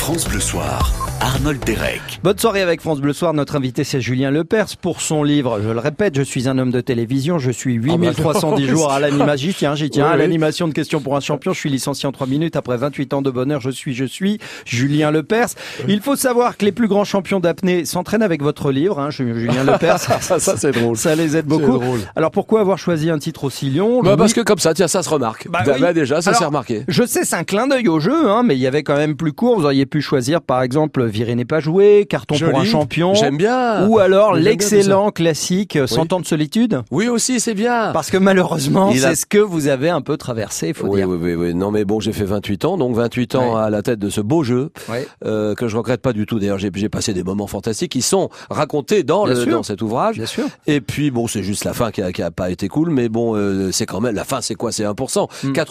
France Bleu Soir, Arnold Derek. Bonne soirée avec France Bleu Soir. Notre invité, c'est Julien Lepers pour son livre. Je le répète, je suis un homme de télévision. Je suis 8310 jours à l'animation. J'y tiens, à l'animation de questions pour un champion. Je suis licencié en 3 minutes. Après 28 ans de bonheur, je suis Julien Lepers. Il faut savoir que les plus grands champions d'apnée s'entraînent avec votre livre, Julien Lepers. ça c'est drôle. Ça les aide beaucoup. Alors pourquoi avoir choisi un titre aussi long? Parce que comme ça, tiens, ça se remarque. Déjà, ça s'est remarqué. Je sais, c'est un clin d'œil au jeu, mais il y avait quand même plus court. Vous auriez pu choisir, par exemple, Virer n'est pas joué, Carton pour un champion. J'aime bien. Ou alors l'excellent classique 100 ans de solitude. Oui, aussi, c'est bien. Parce que malheureusement, c'est ce que vous avez un peu traversé, il faut dire. Oui. Non, mais bon, j'ai fait 28 ans, donc 28 ans à la tête de ce beau jeu, que je regrette pas du tout. D'ailleurs, j'ai passé des moments fantastiques qui sont racontés dans cet ouvrage. Bien sûr. Et puis, bon, c'est juste la fin qui a pas été cool, mais bon, c'est quand même, la fin, c'est quoi? C'est 1%.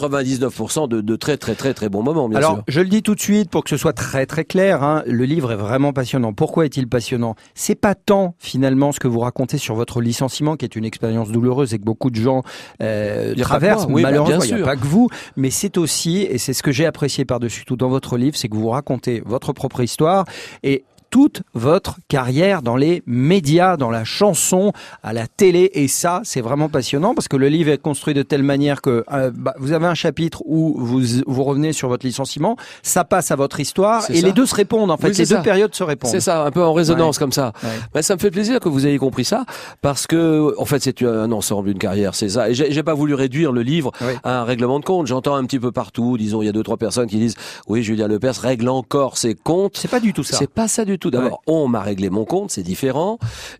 99% de très, très, très, très bons moments, bien sûr. Alors, je le dis tout de suite pour que ce soit très, très clair, le livre est vraiment passionnant. Pourquoi est-il passionnant? C'est pas tant, finalement, ce que vous racontez sur votre licenciement, qui est une expérience douloureuse et que beaucoup de gens traversent. Malheureusement, il n'y a pas que vous. Mais c'est aussi, et c'est ce que j'ai apprécié par-dessus tout dans votre livre, c'est que vous racontez votre propre histoire et toute votre carrière dans les médias, dans la chanson, à la télé. Et ça, c'est vraiment passionnant parce que le livre est construit de telle manière que vous avez un chapitre où vous revenez sur votre licenciement, ça passe à votre histoire et les deux se répondent. En fait, ces deux périodes se répondent. C'est ça, un peu en résonance comme ça. Ça me fait plaisir que vous ayez compris ça parce que, en fait, c'est un ensemble, une carrière, c'est ça. Et j'ai pas voulu réduire le livre à un règlement de compte. J'entends un petit peu partout, disons, il y a 2-3 personnes qui disent, oui, Julien Lepers règle encore ses comptes. C'est pas du tout ça. C'est pas ça du tout. D'abord, on m'a réglé mon compte, c'est différent.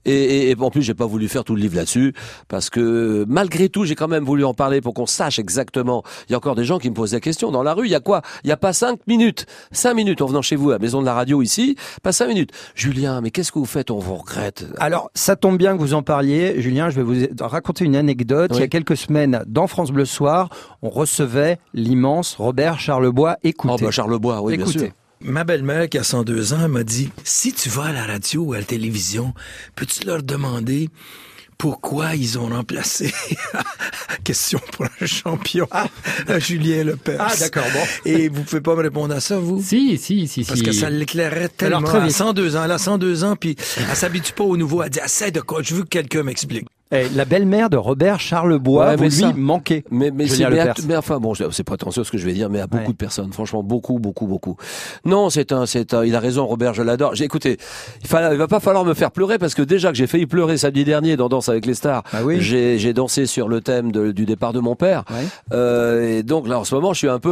Et en plus, j'ai pas voulu faire tout le livre là-dessus parce que malgré tout, j'ai quand même voulu en parler pour qu'on sache exactement. Il y a encore des gens qui me posent la question dans la rue. Il y a quoi? Il y a pas 5 minutes. 5 minutes en venant chez vous à la maison de la radio ici. Pas 5 minutes. Julien, mais qu'est-ce que vous faites? On vous regrette. Alors, ça tombe bien que vous en parliez. Julien, je vais vous raconter une anecdote. Il y a quelques semaines, dans France Bleu Soir, on recevait l'immense Robert Charlebois. Écoutez. Charlebois, oui, écoutez. Bien sûr. Ma belle-mère, qui a 102 ans, m'a dit, si tu vas à la radio ou à la télévision, peux-tu leur demander pourquoi ils ont remplacé question pour un champion Julien Lepers. Ah, d'accord, bon. Et vous pouvez pas me répondre à ça, vous? Si. Parce que ça l'éclairait tellement. Alors, très vite. Elle a 102 ans, puis elle s'habitue pas au nouveau. Elle dit, essaie de quoi? Je veux que quelqu'un m'explique. La belle-mère de Robert Charlebois, vous lui manquez. Mais enfin bon, c'est prétentieux ce que je vais dire, mais à beaucoup de personnes, franchement, beaucoup. Non, il a raison, Robert, je l'adore. Écoutez, il va pas falloir me faire pleurer parce que déjà que j'ai failli pleurer samedi dernier dans Danse avec les stars, j'ai dansé sur le thème du départ de mon père. Et donc là, en ce moment, je suis un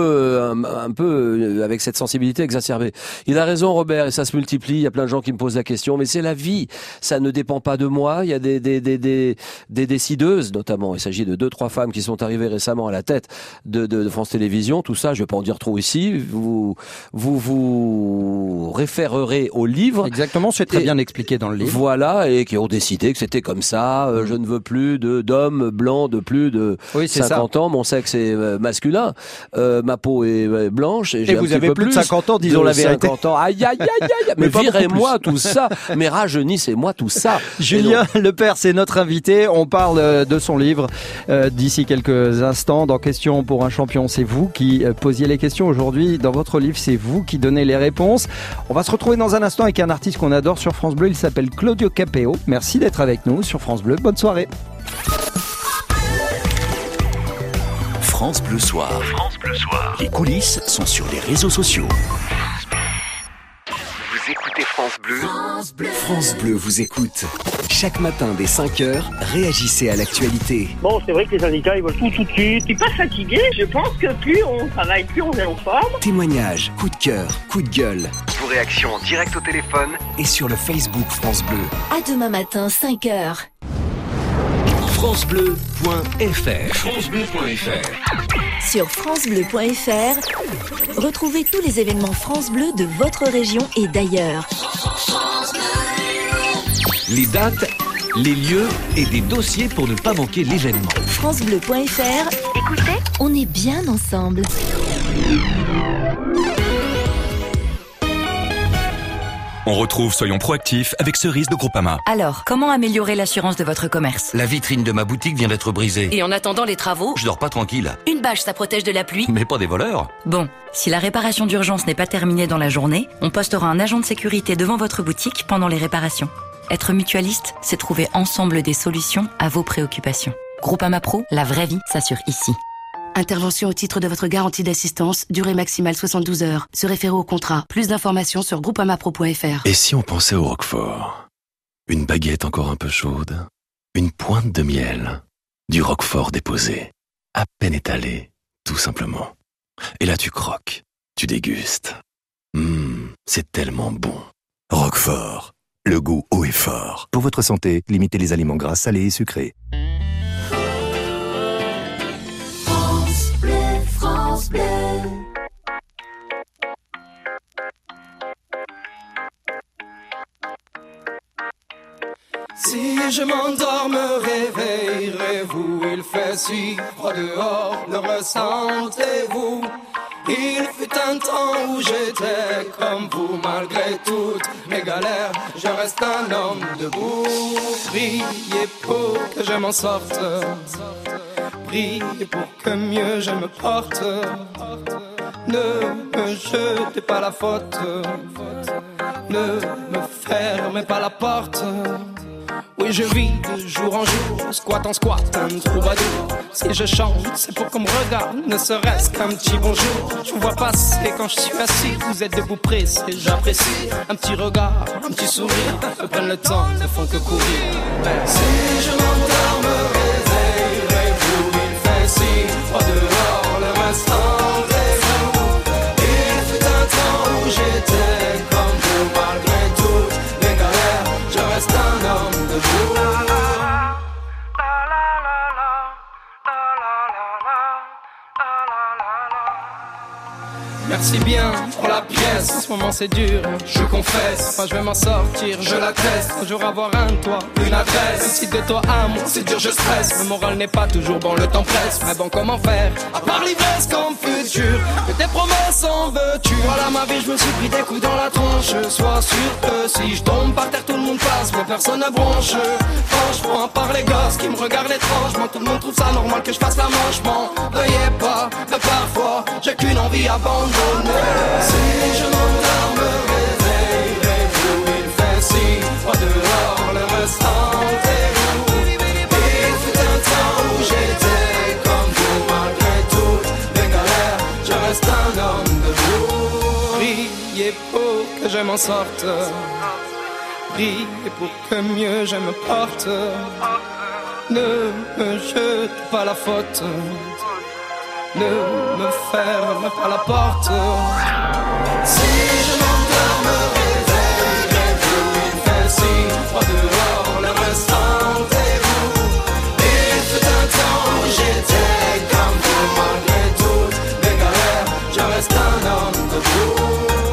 peu avec cette sensibilité exacerbée. Il a raison, Robert, et ça se multiplie. Il y a plein de gens qui me posent la question, mais c'est la vie. Ça ne dépend pas de moi. Il y a des décideuses, notamment. Il s'agit de 2-3 femmes qui sont arrivées récemment à la tête de France Télévisions. Tout ça, je vais pas en dire trop ici. Vous référerez au livre. Exactement, c'est très bien expliqué dans le livre. Voilà, et qui ont décidé que c'était comme ça. Je ne veux plus d'hommes blancs de plus de 50 ans. Mon sexe est masculin. Ma peau est blanche. Et vous avez plus de 50 ans, disons la vérité. 50 ans. Aïe. Mais virez-moi tout ça. Mais rajeunissez-moi tout ça. Julien Lepers, c'est notre invité. On parle de son livre d'ici quelques instants. Dans Question pour un champion, c'est vous qui posiez les questions. Aujourd'hui, dans votre livre, c'est vous qui donnez les réponses. On va se retrouver dans un instant avec un artiste qu'on adore sur France Bleu. Il s'appelle Claudio Capéo. Merci d'être avec nous sur France Bleu. Bonne soirée. France Bleu Soir. Les coulisses sont sur les réseaux sociaux. Vous écoutez France Bleu. France Bleu vous écoute. Chaque matin dès 5h, réagissez à l'actualité. Bon, c'est vrai que les syndicats, ils veulent tout de suite. Je suis pas fatigué. Je pense que plus on travaille, plus on est en forme. Témoignages, coups de cœur, coups de gueule. Vos réactions en direct au téléphone et sur le Facebook France Bleu. À demain matin, 5h. FranceBleu.fr. Sur francebleu.fr, retrouvez tous les événements France Bleu de votre région et d'ailleurs. Les dates, les lieux et des dossiers pour ne pas manquer l'événement. francebleu.fr. Écoutez, on est bien ensemble. On retrouve Soyons proactifs avec Cerise de Groupama. Alors, comment améliorer l'assurance de votre commerce? La vitrine de ma boutique vient d'être brisée. Et en attendant les travaux, je dors pas tranquille. Une bâche, ça protège de la pluie. Mais pas des voleurs. Bon, si la réparation d'urgence n'est pas terminée dans la journée, on postera un agent de sécurité devant votre boutique pendant les réparations. Être mutualiste, c'est trouver ensemble des solutions à vos préoccupations. Groupama Pro, la vraie vie s'assure ici. Intervention au titre de votre garantie d'assistance, durée maximale 72 heures. Se référer au contrat. Plus d'informations sur groupamapro.fr. Et si on pensait au Roquefort? Une baguette encore un peu chaude, une pointe de miel, du Roquefort déposé, à peine étalé, tout simplement. Et là tu croques, tu dégustes. C'est tellement bon. Roquefort, le goût haut et fort. Pour votre santé, limitez les aliments gras, salés et sucrés. France Bleu. Si je m'endors, me réveillerez-vous? Il fait si froid dehors, le ressentez-vous? Il fut un temps où j'étais comme vous, malgré toutes mes galères, je reste un homme debout. Priez pour que je m'en sorte, priez pour que mieux je me porte. Ne me jetez pas la faute, ne me fermez pas la porte. Oui, je vis de jour en jour, squat en squat, un troubadour. Si je chante, c'est pour qu'on me regarde, ne serait-ce qu'un petit bonjour. Je vous vois passer quand je suis assis, vous êtes debout pressé, j'apprécie. Un petit regard, un petit sourire, me prennent le temps, ne font que courir. Si je m'endors, me réveillerez-vous? Il fait si froid dehors, le restendrez-vous? Il fut un temps où j'étais comme vous, malgré toutes mes galères, je reste un homme debout. Merci bien pour la pièce, en ce moment c'est dur, je confesse. Moi je vais m'en sortir, je l'atteste. Un jour avoir un toit, une adresse. Si de toi à moi c'est dur, je stresse. Le moral n'est pas toujours bon, le temps presse. Mais bon, comment faire, à part l'ivresse comme futur? Que tes promesses en veux-tu? Voilà ma vie, je me suis pris des coups dans la tronche. Sois sûr que si je tombe par terre, tout le monde passe, mais personne ne bronche. Franchement, à part les gosses qui me regardent étrangement, tout le monde trouve ça normal que je fasse la manche. M'en veuillez pas, mais parfois j'ai qu'une envie abandonnée. Si je m'endors, me réveillerez-vous? Il fait si froid dehors, le restendrez-vous? Il fut un temps où j'étais comme vous, malgré toutes mes galères, je reste un homme debout. Priez pour que je m'en sorte, priez pour que mieux je me porte. Ne me jete pas la faute, ne me ferme pas la porte. Si je m'endors, me réveillerez-vous? Il fait si froid dehors, le restendrez-vous? Il fut un temps où j'étais comme vous, malgré toutes mes galères, je reste un homme debout.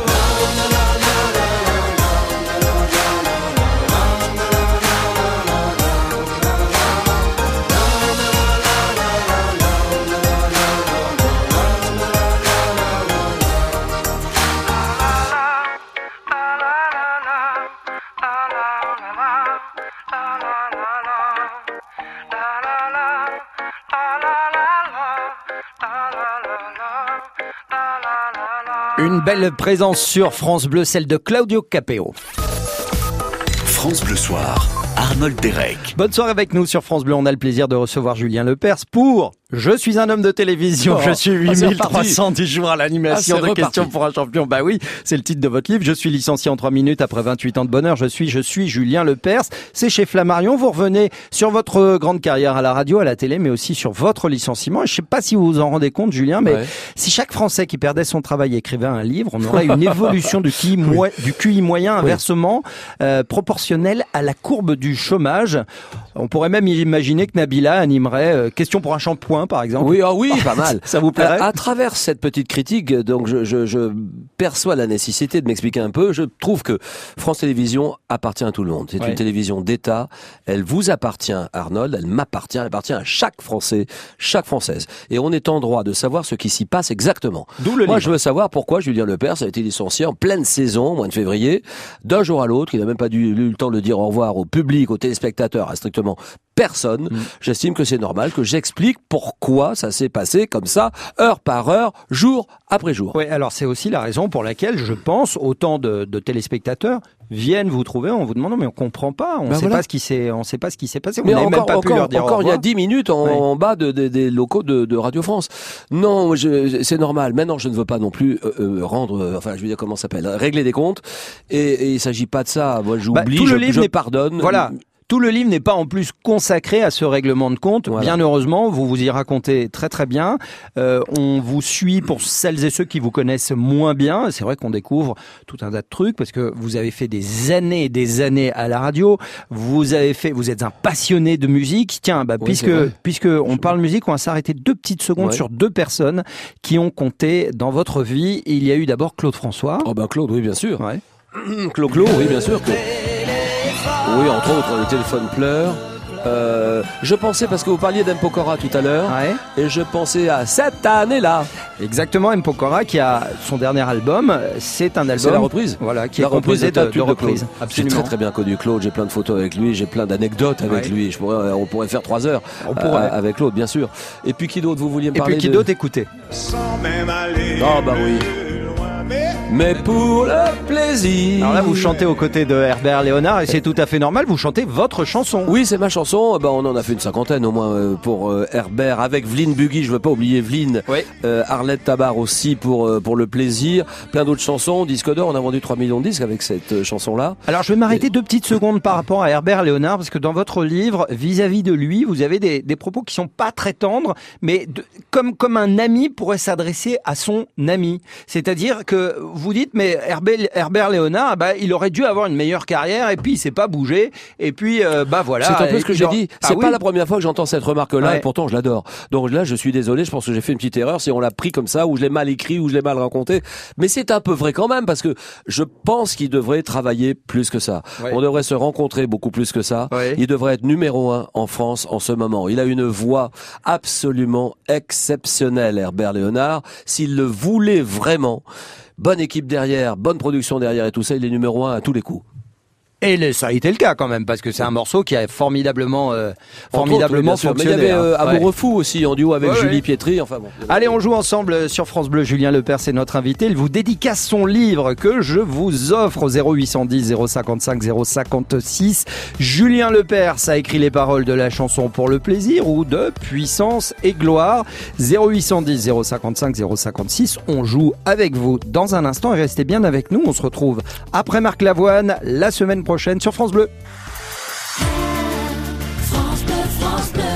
Une belle présence sur France Bleu, celle de Claudio Capéo. France Bleu Soir, Arnold Derek. Bonne soirée avec nous sur France Bleu. On a le plaisir de recevoir Julien Lepers pour Je suis un homme de télévision. Je suis 8310 jours à l'animation de Questions pour un champion. Bah oui, c'est le titre de votre livre. Je suis licencié en 3 minutes après 28 ans de bonheur. Je suis Julien Lepers. C'est chez Flammarion. Vous revenez sur votre grande carrière à la radio, à la télé, mais aussi sur votre licenciement. Et je sais pas si vous vous en rendez compte, Julien, mais si chaque Français qui perdait son travail écrivait un livre, on aurait une évolution du QI moyen inversement proportionnelle à la courbe du chômage. On pourrait même imaginer que Nabila animerait Questions pour un shampoing, par exemple. Oui, pas mal. Ça vous plairait? À travers cette petite critique, donc je perçois la nécessité de m'expliquer un peu. Je trouve que France Télévisions appartient à tout le monde. C'est une télévision d'État. Elle vous appartient, Arnold. Elle m'appartient. Elle appartient à chaque Français, chaque Française. Et on est en droit de savoir ce qui s'y passe exactement. D'où le Moi, livre. je veux savoir pourquoi Julien Lepers a été licencié en pleine saison, mois de février, d'un jour à l'autre, qu'il n'a même pas eu le temps de dire au revoir au public, aux téléspectateurs, à strictement personne. J'estime que c'est normal que j'explique pourquoi ça s'est passé comme ça, heure par heure, jour après jour. Oui, alors c'est aussi la raison pour laquelle je pense autant de téléspectateurs viennent vous trouver en vous demandant mais on comprend pas, on sait pas ce qui s'est passé, mais on n'avait encore, même pas pu leur dire encore au il y a revoir. 10 minutes en bas des locaux de Radio France. Non, c'est normal. Maintenant, je ne veux pas non plus comment ça s'appelle, régler des comptes et il s'agit pas de ça. Moi, j'oublie, je pardonne. Voilà. Tout le livre n'est pas en plus consacré à ce règlement de compte. Voilà. Bien heureusement, vous y racontez très très bien. On vous suit pour celles et ceux qui vous connaissent moins bien. C'est vrai qu'on découvre tout un tas de trucs parce que vous avez fait des années et des années à la radio. Vous êtes un passionné de musique. Tiens, puisque on parle musique, on va s'arrêter 2 petites secondes sur 2 personnes qui ont compté dans votre vie. Il y a eu d'abord Claude François. Oh Claude, oui bien sûr. Ouais. Claude, oui bien sûr. Oui, entre autres, le téléphone pleure. Je pensais, parce que vous parliez d'M. Pokora tout à l'heure, et je pensais à cette année-là. Exactement, M. Pokora qui a son dernier album, c'est un album... C'est la reprise. Voilà, qui est composé de reprises. J'ai très très bien connu Claude, j'ai plein de photos avec lui, j'ai plein d'anecdotes avec lui. On pourrait faire 3 heures avec Claude, bien sûr. Et puis qui d'autre, vous vouliez me parler? Et puis qui d'autre, écoutez. Ah bah oui. Mais pour le plaisir. Alors là, vous chantez aux côtés de Herbert Léonard et c'est tout à fait normal, vous chantez votre chanson. Oui, c'est ma chanson. On en a fait une 50aine au moins pour Herbert, avec Vline Buggy, je veux pas oublier Vline. Arlette Tabar aussi pour le plaisir. Plein d'autres chansons. Disque d'or, on a vendu 3 millions de disques avec cette chanson-là. Alors je vais m'arrêter 2 petites secondes par rapport à Herbert Léonard, parce que dans votre livre, vis-à-vis de lui, vous avez des propos qui sont pas très tendres, mais comme un ami pourrait s'adresser à son ami. C'est-à-dire que vous dites, mais Herbert Léonard, il aurait dû avoir une meilleure carrière et puis il s'est pas bougé et puis voilà. C'est un peu ce que j'ai dit. C'est pas la première fois que j'entends cette remarque-là et pourtant je l'adore. Donc là, je suis désolé, je pense que j'ai fait une petite erreur si on l'a pris comme ça, ou je l'ai mal écrit, ou je l'ai mal raconté. Mais c'est un peu vrai quand même, parce que je pense qu'il devrait travailler plus que ça. On devrait se rencontrer beaucoup plus que ça. Il devrait être numéro 1 en France en ce moment. Il a une voix absolument exceptionnelle, Herbert Léonard. S'il le voulait vraiment, bonne équipe derrière, bonne production derrière et tout ça, il est numéro 1 à tous les coups. Et ça a été le cas quand même, parce que c'est un morceau qui a formidablement fonctionné. Mais il y avait Amoureux Fou aussi, en duo avec Julie Pietri. Enfin bon. Allez, on joue ensemble sur France Bleu. Julien Lepers, c'est notre invité. Il vous dédicace son livre que je vous offre au 0810 055 056. Julien Lepers a écrit les paroles de la chanson Pour le plaisir ou de Puissance et gloire. 0810 055 056. On joue avec vous dans un instant et restez bien avec nous. On se retrouve après Marc Lavoine la semaine prochaine sur France Bleu. France Bleu, France Bleu.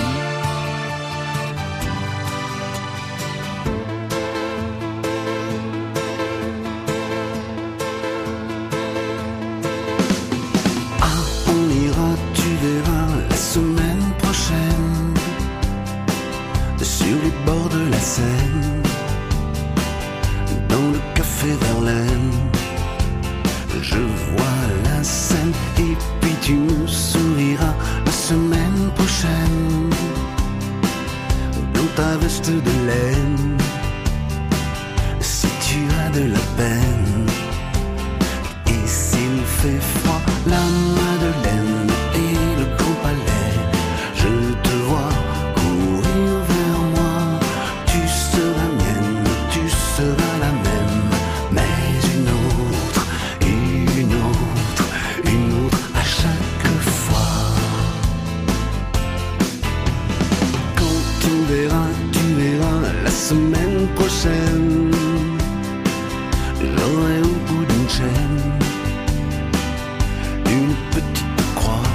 On ira, tu verras, la semaine prochaine, sur les bords de la Seine, dans le café Verlaine. Je vois la scène et puis tu me souriras la semaine prochaine dans ta veste de laine. Si tu as de la peine et s'il fait froid, la Madeleine et le Grand Palais, je te vois courir vers moi. Tu seras mienne, tu seras la même, mais une autre à chaque fois. Quand tu verras la semaine prochaine, j'aurai au bout d'une chaîne une petite croix,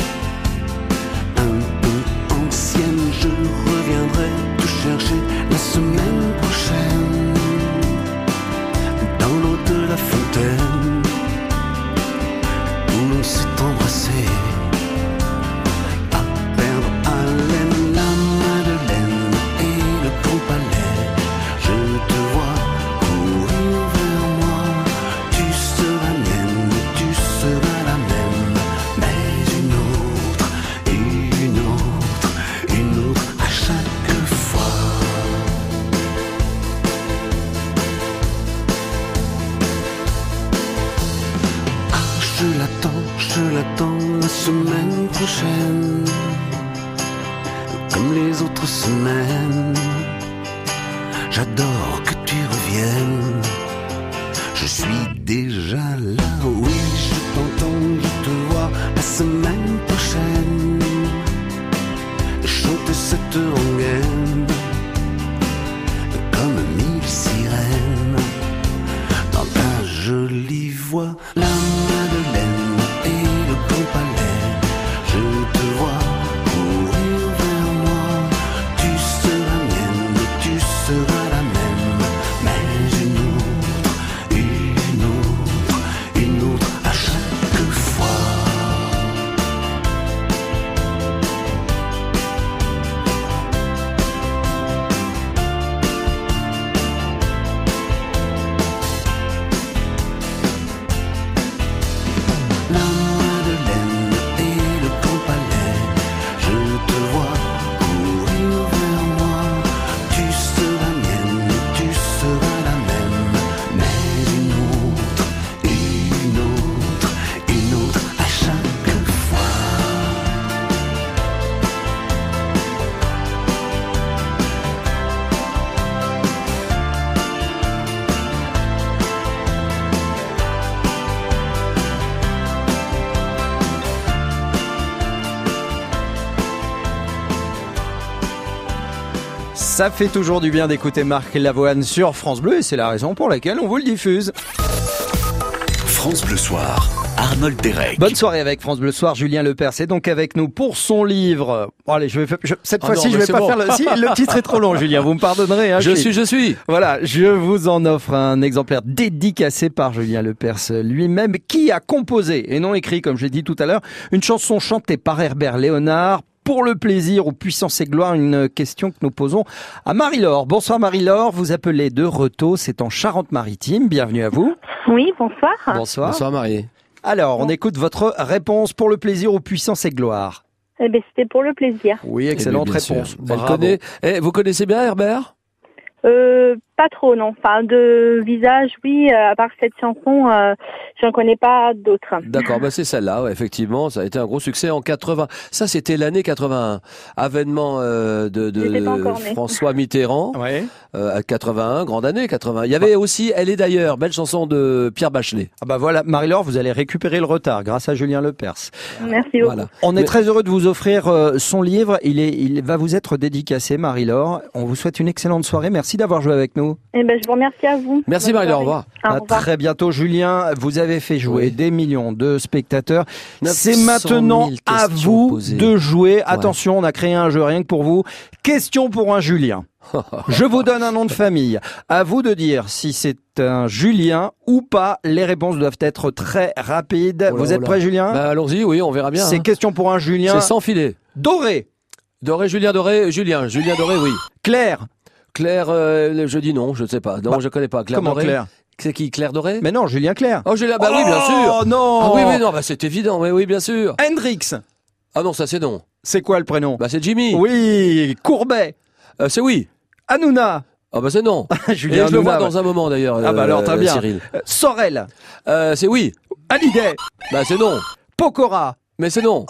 un peu ancienne. Je reviendrai te chercher la semaine prochaine dans l'eau de la fontaine où l'on s'est embrassé à perdre haleine. La Madeleine et le Grand Palais, je te vois courir vers je l'attends la semaine prochaine. Comme les autres semaines, j'adore que tu reviennes. Je suis déjà là, oui, je t'entends, je te vois la semaine prochaine. Chanter cette rengaine comme mille sirènes dans ta jolie voix. La Madeleine et le Grand Palais, je te vois courir vers moi. Tu seras mienne et tu seras la même, mais une autre à chaque fois. La Madeleine et le Grand Palais, je te vois courir vers moi. Tu seras mienne et tu seras la même, mais une autre à chaque fois. Ça fait toujours du bien d'écouter Marc Lavoine sur France Bleu et c'est la raison pour laquelle on vous le diffuse. France Bleu Soir, Arnold Derek. Bonne soirée avec France Bleu Soir. Julien Lepers est donc avec nous pour son livre. Bon, allez, cette fois-ci, je vais pas faire le titre est trop long, Julien. Vous me pardonnerez, hein. Je suis. Voilà. Je vous en offre un exemplaire dédicacé par Julien Lepers lui-même, qui a composé et non écrit, comme j'ai dit tout à l'heure, une chanson chantée par Herbert Léonard. Pour le plaisir, aux puissances et gloires, une question que nous posons à Marie-Laure. Bonsoir Marie-Laure, vous appelez de Reto, c'est en Charente-Maritime. Bienvenue à vous. Oui, bonsoir. Bonsoir. Bonsoir Marie. Alors, on écoute votre réponse. Pour le plaisir, aux puissances et gloires. Eh bien, c'était pour le plaisir. Oui, excellente réponse. Vous connaissez bien Herbert ? Pas trop, non. Enfin, de visage, oui. À part cette chanson, j'en connais pas d'autres. D'accord, bah c'est celle-là, ouais, effectivement. Ça a été un gros succès en 80. Ça, c'était l'année 81. Avènement de François Mitterrand. Ouais. À 81, grande année 80. Il y avait aussi Elle est d'ailleurs, belle chanson de Pierre Bachelet. Ah bah voilà, Marie-Laure, vous allez récupérer le retard grâce à Julien Lepers. Merci beaucoup. Voilà. On est très heureux de vous offrir son livre. Il va vous être dédicacé, Marie-Laure. On vous souhaite une excellente soirée. Merci d'avoir joué avec nous. Eh ben, je vous remercie à vous. Merci Marie-Laure, au revoir. À très bientôt, Julien. Vous avez fait jouer des millions de spectateurs. C'est maintenant à vous de jouer. Attention, on a créé un jeu rien que pour vous. Question pour un Julien. Je vous donne un nom de famille. À vous de dire si c'est un Julien ou pas. Les réponses doivent être très rapides. Vous êtes prêt, Julien ? Bah, allons-y, oui, on verra bien. C'est question pour un Julien. C'est sans filet. Doré. Julien Doré, oui. Claire. Claire, je dis non, je ne sais pas. Non, je connais pas. Claire comment Doré. Claire ? C'est qui, Claire Doré ? Mais non, Julien Clerc. Oh, Julien, bah oui, bien sûr. Oh non. Ah oui, non, bah c'est évident, oui, bien sûr. Hendrix. Ah non, ça c'est non. C'est quoi le prénom ? Bah c'est Jimmy. Oui. Courbet. C'est oui. Hanouna. Ah bah c'est non. Julien Et je le vois dans un moment d'ailleurs. Ah bah alors très bien. Cyril. Sorel. C'est oui. Hallyday. Bah c'est non. Pokora. Mais c'est non.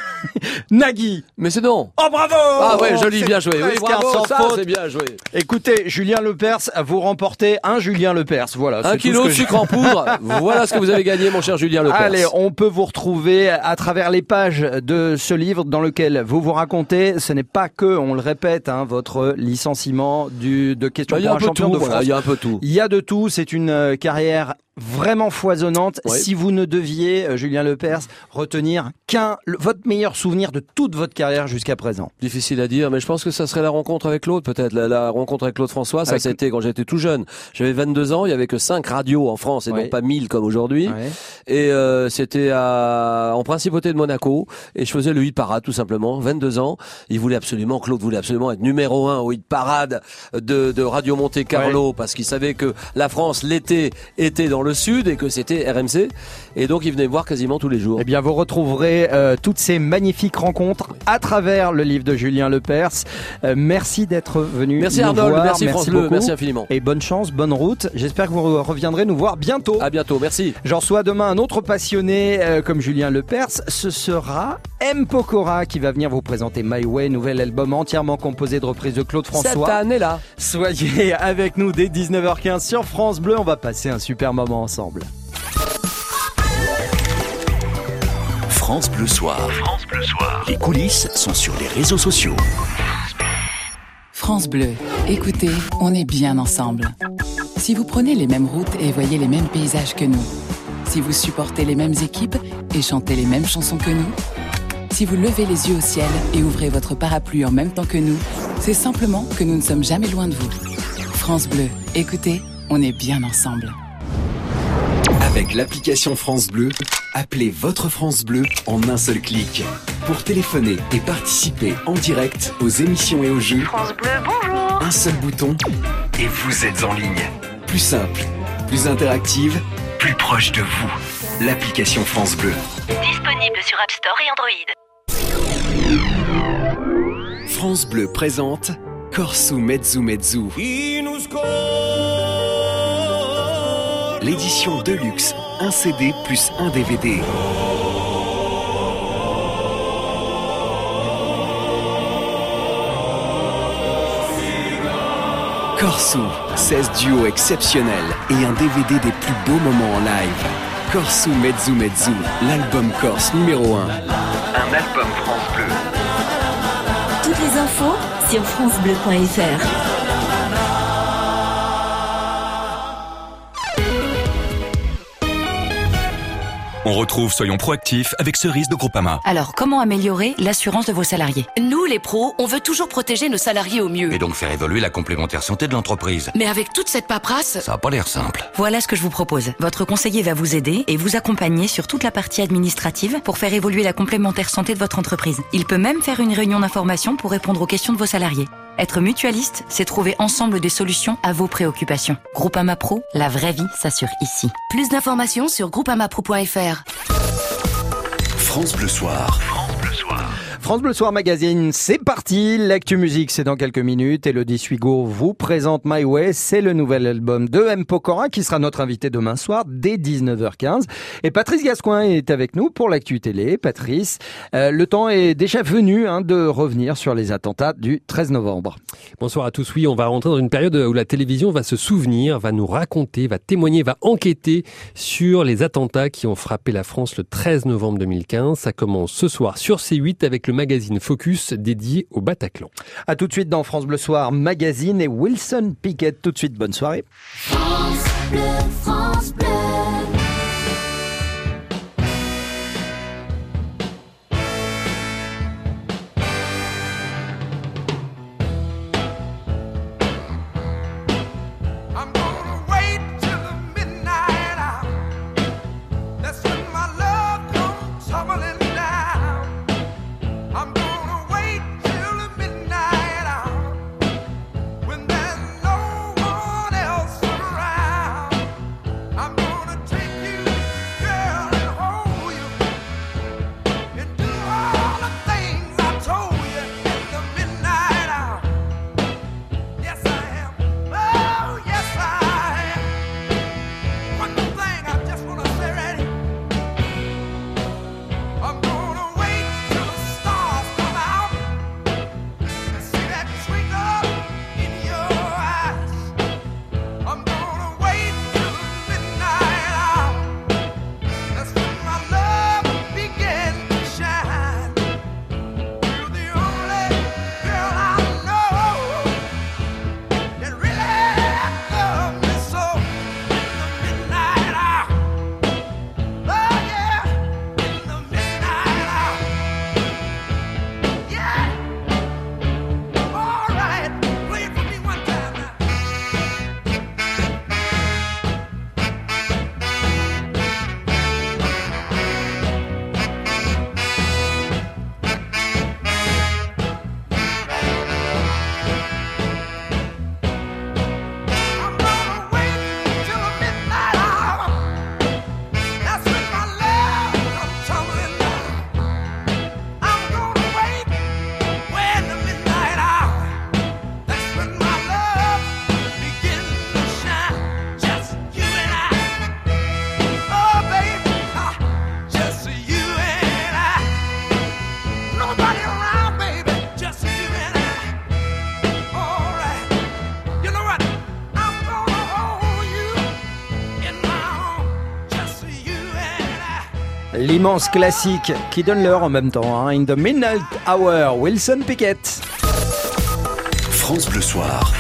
Nagui. Mais c'est non. Oh bravo. Ah ouais, joli, bien joué. Oui, bravo, sans ça faute. c'est bien joué. Écoutez, Julien Lepers, vous remportez un Julien Lepers. Voilà. 1 kilo de sucre en poudre. Voilà ce que vous avez gagné, mon cher Julien Lepers. Allez, on peut vous retrouver à travers les pages de ce livre dans lequel vous vous racontez. Ce n'est pas que, on le répète, votre licenciement de questions pour un champion de France. Il y a un peu tout. Il y a de tout. C'est une carrière vraiment foisonnante. Oui. Si vous ne deviez, Julien Lepers, retenir votre meilleur souvenir de toute votre carrière jusqu'à présent. Difficile à dire, mais je pense que ça serait la rencontre avec Claude, peut-être. La rencontre avec Claude François, ça c'était quand j'étais tout jeune. J'avais 22 ans, il y avait que 5 radios en France et non pas 1000 comme aujourd'hui. Ouais. Et c'était en principauté de Monaco et je faisais le hit parade tout simplement, 22 ans. Claude voulait absolument être numéro 1 au hit parade de Radio Monte Carlo parce qu'il savait que la France l'été était dans le le sud et que c'était RMC. Et donc, il venait me voir quasiment tous les jours. Eh bien, vous retrouverez toutes ces magnifiques rencontres à travers le livre de Julien Lepers. Merci d'être venu. Merci nous Arnold, voir. merci France Bleu, beaucoup. merci infiniment. Et bonne chance, bonne route. J'espère que vous reviendrez nous voir bientôt. À bientôt, merci. J'en reçois demain un autre passionné comme Julien Lepers. Ce sera M. Pokora qui va venir vous présenter My Way, nouvel album entièrement composé de reprises de Claude François. Cette année-là. Soyez avec nous dès 19h15 sur France Bleu. On va passer un super moment ensemble. France Bleu Soir. France Bleu Soir. Les coulisses sont sur les réseaux sociaux. France Bleu. Écoutez, on est bien ensemble. Si vous prenez les mêmes routes et voyez les mêmes paysages que nous, si vous supportez les mêmes équipes et chantez les mêmes chansons que nous, si vous levez les yeux au ciel et ouvrez votre parapluie en même temps que nous, c'est simplement que nous ne sommes jamais loin de vous. France Bleu. Écoutez, on est bien ensemble. Avec l'application France Bleu, appelez votre France Bleu en un seul clic. Pour téléphoner et participer en direct aux émissions et aux jeux, France Bleu, bonjour. un seul bouton et vous êtes en ligne. Plus simple, plus interactive, plus proche de vous. L'application France Bleu. Disponible sur App Store et Android. France Bleu présente Corso Mezzu Mezzu. L'édition Deluxe, un CD plus un DVD. Corso, 16 duos exceptionnels et un DVD des plus beaux moments en live. Corso Mezzu Mezzu, l'album corse numéro 1. Un album France Bleu. Toutes les infos sur francebleu.fr. On retrouve Soyons proactifs avec Cerise de Groupama. Alors, comment améliorer l'assurance de vos salariés? Nous, les pros, on veut toujours protéger nos salariés au mieux. Et donc faire évoluer la complémentaire santé de l'entreprise. Mais avec toute cette paperasse... Ça a pas l'air simple. Voilà ce que je vous propose. Votre conseiller va vous aider et vous accompagner sur toute la partie administrative pour faire évoluer la complémentaire santé de votre entreprise. Il peut même faire une réunion d'information pour répondre aux questions de vos salariés. Être mutualiste, c'est trouver ensemble des solutions à vos préoccupations. Groupama Pro, la vraie vie s'assure ici. Plus d'informations sur groupamapro.fr. France Bleu Soir. France Bleu Soir Magazine, c'est parti. L'actu musique, c'est dans quelques minutes. Elodie Suigo vous présente My Way. C'est le nouvel album de M. Pokora qui sera notre invité demain soir dès 19h15. Et Patrice Gascoin est avec nous pour l'actu télé. Patrice, le temps est déjà venu de revenir sur les attentats du 13 novembre. Bonsoir à tous. Oui, on va rentrer dans une période où la télévision va se souvenir, va nous raconter, va témoigner, va enquêter sur les attentats qui ont frappé la France le 13 novembre 2015. Ça commence ce soir sur C8 avec le magazine Focus dédié au Bataclan. À tout de suite dans France Bleu Soir Magazine et Wilson Pickett. Tout de suite, bonne soirée. France Bleu, France Bleu. L'immense classique qui donne l'heure en même temps, hein. In the Midnight Hour, Wilson Pickett. France Bleu Soir.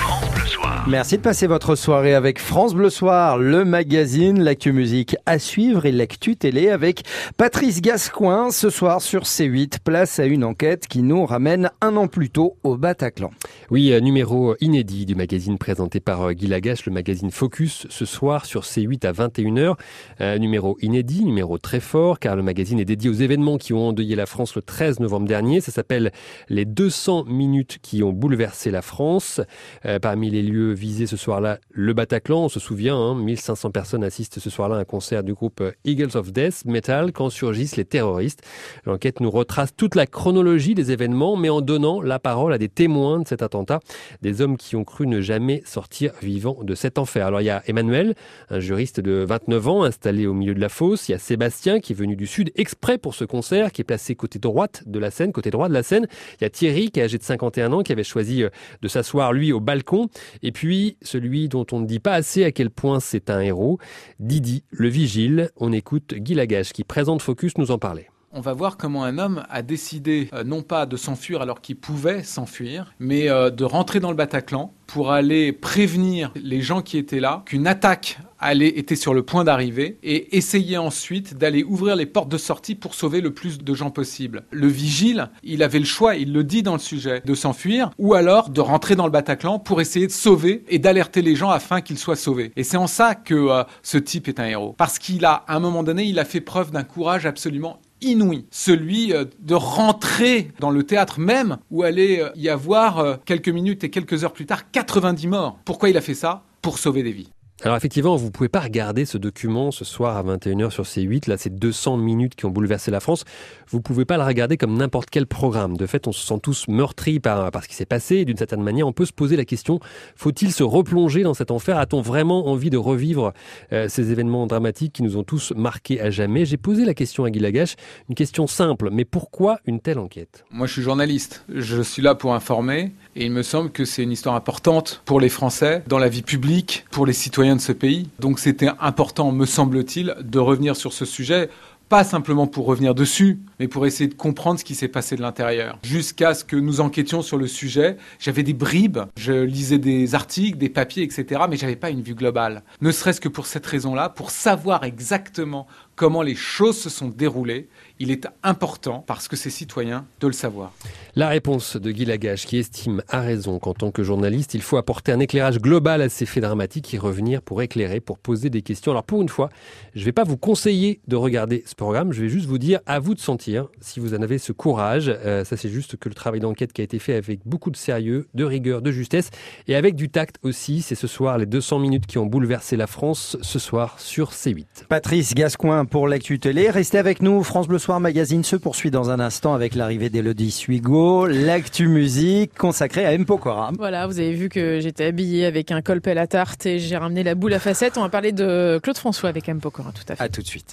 Merci de passer votre soirée avec France Bleu Soir, le magazine, l'actu musique à suivre et l'actu télé avec Patrice Gascoin. Ce soir sur C8, place à une enquête qui nous ramène un an plus tôt au Bataclan. Oui, numéro inédit du magazine présenté par Guy Lagache, le magazine Focus, ce soir sur C8 à 21h. Numéro inédit, numéro très fort, car le magazine est dédié aux événements qui ont endeuillé la France le 13 novembre dernier. Ça s'appelle les 200 minutes qui ont bouleversé la France. Parmi les lieux visés ce soir-là, le Bataclan, on se souvient, 1500 personnes assistent ce soir-là à un concert du groupe Eagles of Death Metal quand surgissent les terroristes. L'enquête nous retrace toute la chronologie des événements, mais en donnant la parole à des témoins de cet attentat, des hommes qui ont cru ne jamais sortir vivants de cet enfer. Alors il y a Emmanuel, un juriste de 29 ans installé au milieu de la fosse. Il y a Sébastien qui est venu du Sud exprès pour ce concert, qui est placé côté droit de la scène. Il y a Thierry qui est âgé de 51 ans, qui avait choisi de s'asseoir lui au balcon. Et puis celui dont on ne dit pas assez à quel point c'est un héros, Didi, le vigile. On écoute Guy Lagache qui présente Focus nous en parlait. On va voir comment un homme a décidé non pas de s'enfuir alors qu'il pouvait s'enfuir, mais de rentrer dans le Bataclan pour aller prévenir les gens qui étaient là qu'une attaque était sur le point d'arriver et essayer ensuite d'aller ouvrir les portes de sortie pour sauver le plus de gens possible. Le vigile, il avait le choix, il le dit dans le sujet, de s'enfuir ou alors de rentrer dans le Bataclan pour essayer de sauver et d'alerter les gens afin qu'ils soient sauvés. Et c'est en ça que ce type est un héros. Parce à un moment donné, il a fait preuve d'un courage absolument inouï, celui de rentrer dans le théâtre même où allait y avoir quelques minutes et quelques heures plus tard 90 morts. Pourquoi il a fait ça ? Pour sauver des vies. Alors effectivement, vous pouvez pas regarder ce document ce soir à 21h sur C8. Là, c'est 200 minutes qui ont bouleversé la France. Vous pouvez pas le regarder comme n'importe quel programme. De fait, on se sent tous meurtris par ce qui s'est passé. Et d'une certaine manière, on peut se poser la question, faut-il se replonger dans cet enfer ? A-t-on vraiment envie de revivre ces événements dramatiques qui nous ont tous marqués à jamais ? J'ai posé la question à Guy Lagache, une question simple, mais pourquoi une telle enquête ? Moi, je suis journaliste. Je suis là pour informer. Et il me semble que c'est une histoire importante pour les Français, dans la vie publique, pour les citoyens de ce pays. Donc c'était important, me semble-t-il, de revenir sur ce sujet, pas simplement pour revenir dessus, mais pour essayer de comprendre ce qui s'est passé de l'intérieur. Jusqu'à ce que nous enquêtions sur le sujet, j'avais des bribes, je lisais des articles, des papiers, etc., mais j'avais pas une vue globale. Ne serait-ce que pour cette raison-là, pour savoir exactement comment les choses se sont déroulées, il est important, parce que c'est citoyen, de le savoir. La réponse de Guy Lagache, qui estime à raison qu'en tant que journaliste, il faut apporter un éclairage global à ces faits dramatiques et revenir pour éclairer, pour poser des questions. Alors pour une fois, je ne vais pas vous conseiller de regarder ce programme, je vais juste vous dire, à vous de sentir, si vous en avez ce courage. Ça c'est juste que le travail d'enquête qui a été fait avec beaucoup de sérieux, de rigueur, de justesse et avec du tact aussi. C'est ce soir les 200 minutes qui ont bouleversé la France, ce soir sur C8. Patrice Gascoin pour l'actu télé. Restez avec nous, France Bleu Soir Magazine se poursuit dans un instant avec l'arrivée d'Élodie Suigo, l'actu musique consacrée à M. Pokora. Voilà, vous avez vu que j'étais habillée avec un col pelle à tarte et j'ai ramené la boule à facettes. On va parler de Claude François avec M. Pokora, tout à fait. À tout de suite.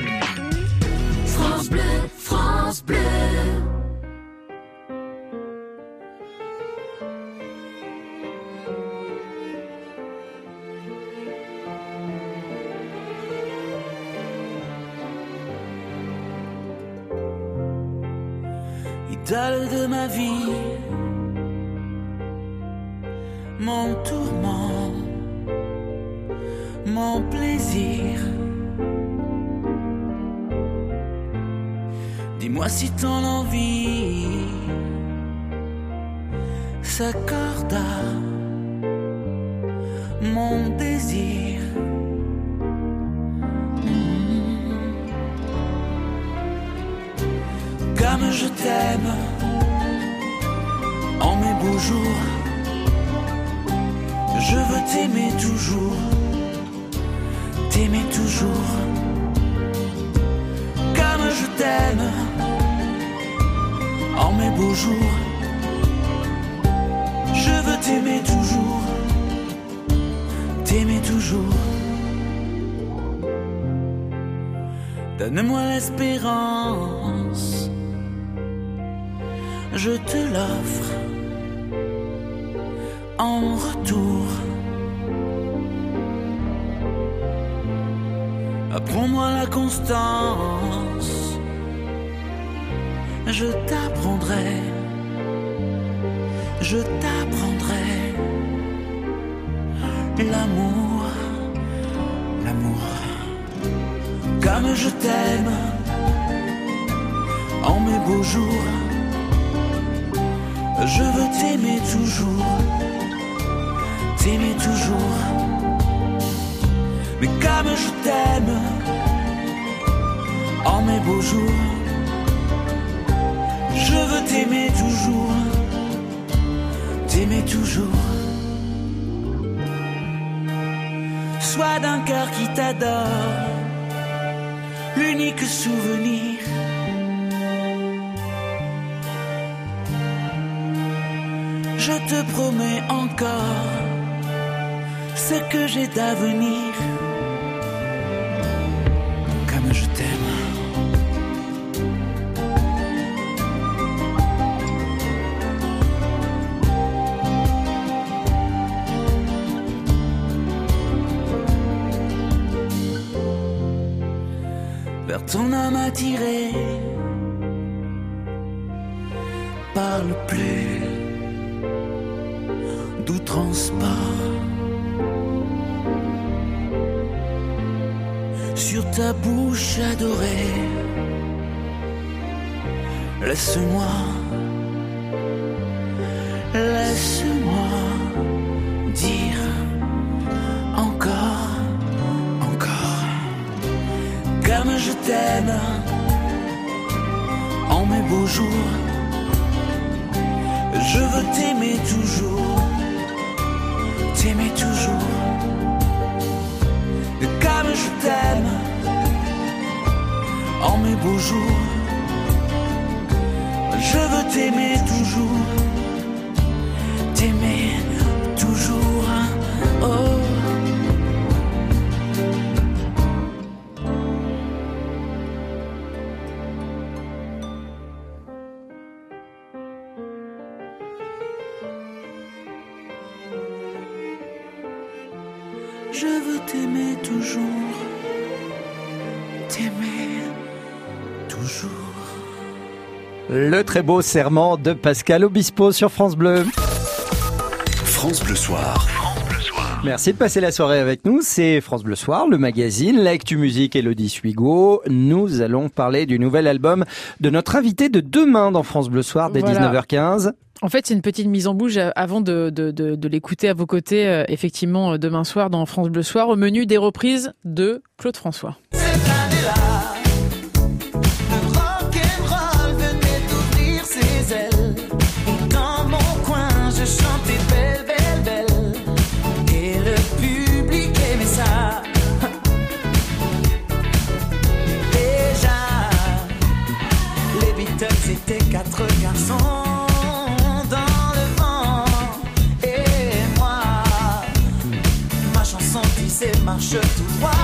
France Bleu, France Bleu. Idole de ma vie, mon tourment, mon plaisir. Dis-moi si ton envie s'accorde à mon désir. Comme je t'aime en mes beaux jours, je veux t'aimer toujours, t'aimer toujours. Comme je t'aime en mes beaux jours, je veux t'aimer toujours, t'aimer toujours. Donne-moi l'espérance, je te l'offre en retour. Apprends-moi la constance, je t'apprendrai, je t'apprendrai l'amour, l'amour, comme je t'aime en mes beaux jours. Je veux t'aimer toujours, t'aimer toujours. Mais comme je t'aime en mes beaux jours, je veux t'aimer toujours, t'aimer toujours. Sois d'un cœur qui t'adore, l'unique souvenir. Je te promets encore ce que j'ai d'avenir. Comme je t'aime. Vers ton âme attirée parle plus d'outrance pas. Sur ta bouche adorée, laisse-moi, laisse-moi dire encore, encore, comme je t'aime en mes beaux jours. Je veux t'aimer toujours, t'aimer toujours. Comme je t'aime en mes beaux jours. Je veux t'aimer toujours, t'aimer toujours. Oh. Je veux t'aimer toujours, t'aimer toujours. Le très beau serment de Pascal Obispo sur France Bleu. France Bleu Soir. Merci de passer la soirée avec nous. C'est France Bleu Soir, le magazine, l'actu musique Elodie Suigo. Nous allons parler du nouvel album de notre invité de demain dans France Bleu Soir dès 19h15. En fait, c'est une petite mise en bouche avant de l'écouter à vos côtés, effectivement, demain soir dans France Bleu Soir, au menu des reprises de Claude François. C'était 4 garçons dans le vent et moi, ma chanson disait marche tout droit.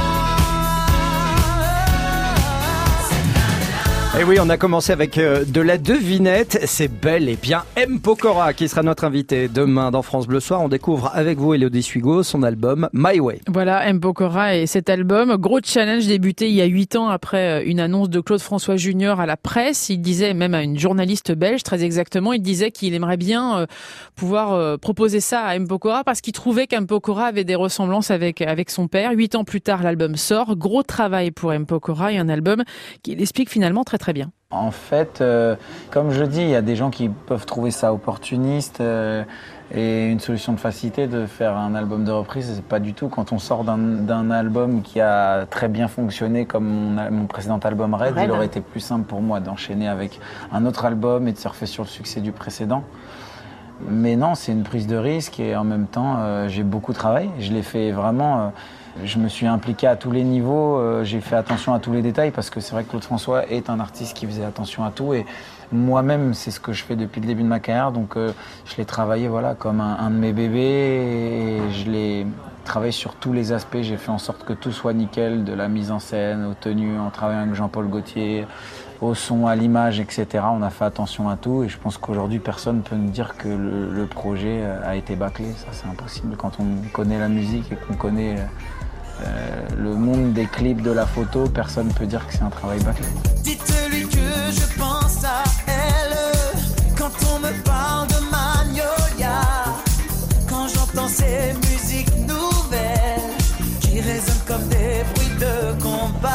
Et oui, on a commencé avec de la devinette. C'est bel et bien M. Pokora qui sera notre invité demain dans France Bleu Soir. On découvre avec vous, Elodie Suigo, son album My Way. Voilà, M. Pokora et cet album. Gros challenge débuté il y a 8 ans après une annonce de Claude François Junior à la presse. Il disait, même à une journaliste belge, très exactement, il disait qu'il aimerait bien pouvoir proposer ça à M. Pokora parce qu'il trouvait qu'M. Pokora avait des ressemblances avec son père. 8 ans plus tard, l'album sort. Gros travail pour M. Pokora et un album qui l'explique finalement très très bien. En fait, comme je dis, il y a des gens qui peuvent trouver ça opportuniste et une solution de facilité de faire un album de reprise. C'est pas du tout. Quand on sort d'un album qui a très bien fonctionné comme mon précédent album Red, il aurait été plus simple pour moi d'enchaîner avec un autre album et de surfer sur le succès du précédent. Mais non, c'est une prise de risque et en même temps, j'ai beaucoup travaillé. Je l'ai fait vraiment... Je me suis impliqué à tous les niveaux, j'ai fait attention à tous les détails parce que c'est vrai que Claude François est un artiste qui faisait attention à tout et moi-même c'est ce que je fais depuis le début de ma carrière, donc je l'ai travaillé voilà, comme un de mes bébés et je l'ai travaillé sur tous les aspects, j'ai fait en sorte que tout soit nickel, de la mise en scène, aux tenues, en travaillant avec Jean-Paul Gaultier, au son, à l'image, etc. On a fait attention à tout et je pense qu'aujourd'hui personne ne peut nous dire que le projet a été bâclé, ça c'est impossible quand on connaît la musique et qu'on connaît Le monde des clips, de la photo, personne ne peut dire que c'est un travail bâclé. Dites-lui que je pense à elle quand on me parle de Magnolia, quand j'entends ces musiques nouvelles qui résonnent comme des bruits de combat.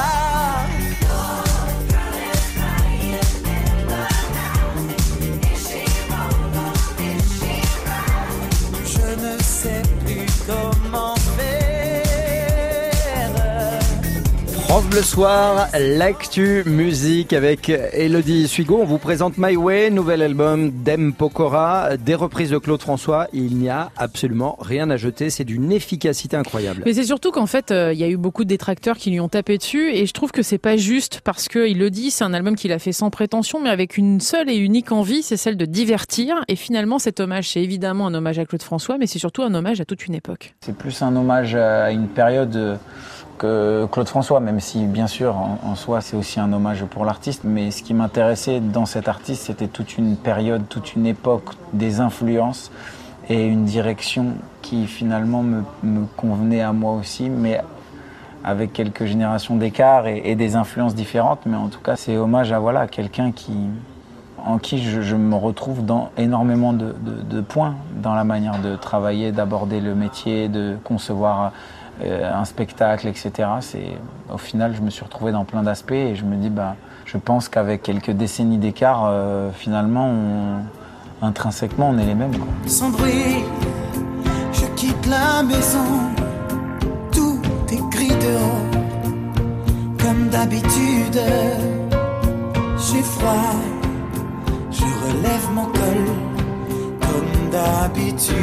Je ne sais plus comment faire. France Bleu Soir, l'actu musique avec Elodie Suigo. On vous présente My Way, nouvel album d'M Pokora, des reprises de Claude François. Il n'y a absolument rien à jeter, c'est d'une efficacité incroyable. Mais c'est surtout qu'en fait, il y a eu beaucoup de détracteurs qui lui ont tapé dessus et je trouve que c'est pas juste parce qu'il le dit, c'est un album qu'il a fait sans prétention mais avec une seule et unique envie, c'est celle de divertir. Et finalement, cet hommage, c'est évidemment un hommage à Claude François, mais c'est surtout un hommage à toute une époque. C'est plus un hommage à une période que Claude François, même si bien sûr en soi c'est aussi un hommage pour l'artiste, mais ce qui m'intéressait dans cet artiste, c'était toute une période, toute une époque, des influences et une direction qui finalement me convenait à moi aussi, mais avec quelques générations d'écart et des influences différentes. Mais en tout cas, c'est hommage à quelqu'un en qui je me retrouve dans énormément de points dans la manière de travailler, d'aborder le métier, de concevoir un spectacle, etc. Au final, je me suis retrouvé dans plein d'aspects et je me dis, je pense qu'avec quelques décennies d'écart, finalement, intrinsèquement, on est les mêmes. Sans bruit, je quitte la maison, tout est gris dehors, comme d'habitude. J'ai froid, je relève mon col, comme d'habitude.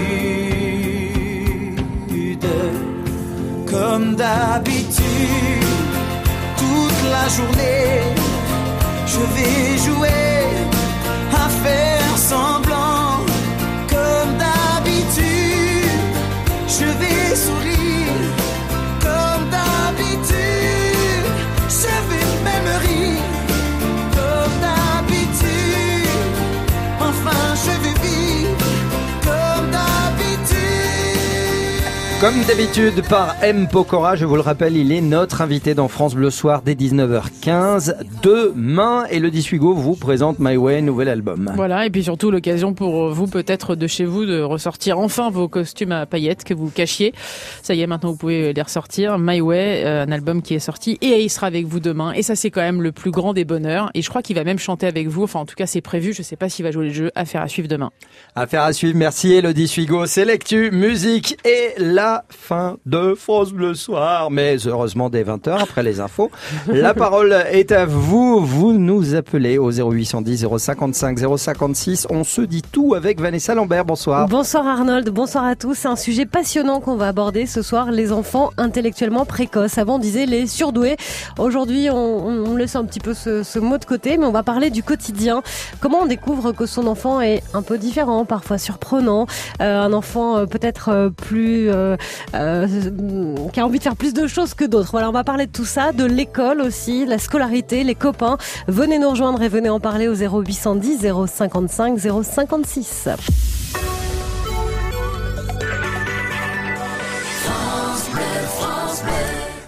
Comme d'habitude, toute la journée, je vais jouer à faire semblant. Comme d'habitude, je vais sourire. Comme d'habitude, je vais même rire. Comme d'habitude, enfin je vais vivre. Comme d'habitude. Comme d'habitude par M Pokora, je vous le rappelle, il est notre invité dans France Bleu Soir dès 19h15. Demain, Elodie Suigo vous présente My Way, nouvel album. Voilà, et puis surtout l'occasion pour vous peut-être de chez vous de ressortir enfin vos costumes à paillettes que vous cachiez. Ça y est, maintenant vous pouvez les ressortir. My Way, un album qui est sorti et il sera avec vous demain. Et ça c'est quand même le plus grand des bonheurs. Et je crois qu'il va même chanter avec vous, enfin en tout cas c'est prévu, je sais pas s'il va jouer le jeu. Affaire à suivre demain. Affaire à suivre, merci Elodie Suigo. C'est l'actu musique et la fin de France Bleu Soir, mais heureusement dès 20h après les infos. La parole est à vous, vous nous appelez au 0810 055 056. On se dit tout avec Vanessa Lambert, bonsoir. Bonsoir Arnold, bonsoir à tous. C'est un sujet passionnant qu'on va aborder ce soir, les enfants intellectuellement précoces. Avant on disait les surdoués. Aujourd'hui on laisse un petit peu ce mot de côté, mais on va parler du quotidien. Comment on découvre que son enfant est un peu différent, parfois surprenant, un enfant peut-être plus qui a envie de faire plus de choses que d'autres. Voilà, on va parler de tout ça, de l'école aussi, la scolarité, les copains. Venez nous rejoindre et venez en parler au 0810 055 056.